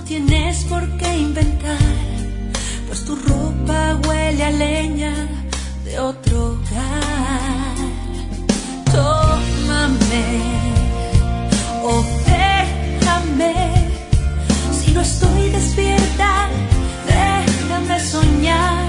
tienes por qué inventar, pues tu ropa huele a leña de otro hogar. Tómame o déjame, si no estoy despierta, déjame soñar.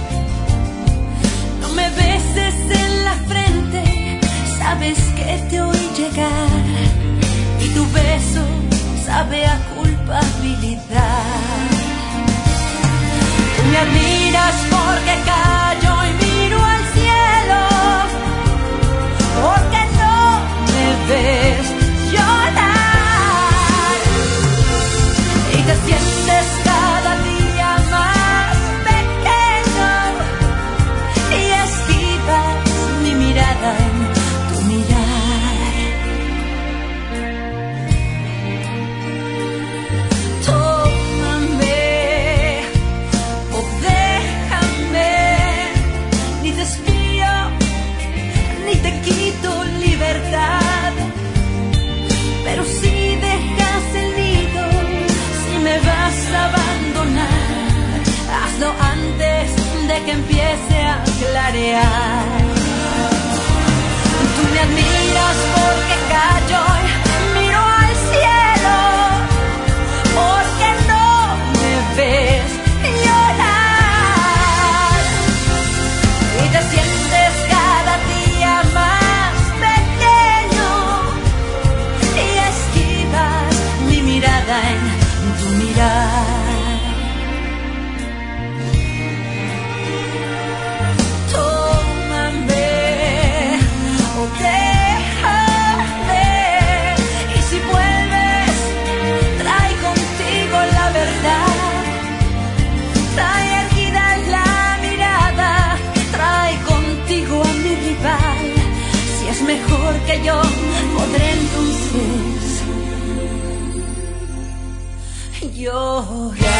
No me beses en la frente, sabes que te oí llegar, y tu beso sabe a culpabilidad. Tú me admiras porque callo y miro al cielo, porque no me ves llorar, y te sientes cada día más pequeño y esquivas mi mirada en tu mirar. Tómame o déjame, ni te espío ni te quito libertad, pero si dejas el nido, si me vas a abandonar, hazlo antes de que empiece a clarear. Tú me admiras porque callo y miro al cielo, porque no me ves llorar, y te sientes cada día más pequeño y esquivas mi mirada en tu mirar. Tómame o déjame, y si vuelves, trae contigo la verdad, trae erguida la mirada, trae contigo a mi rival. Si es mejor que yo, podré entonces llorar.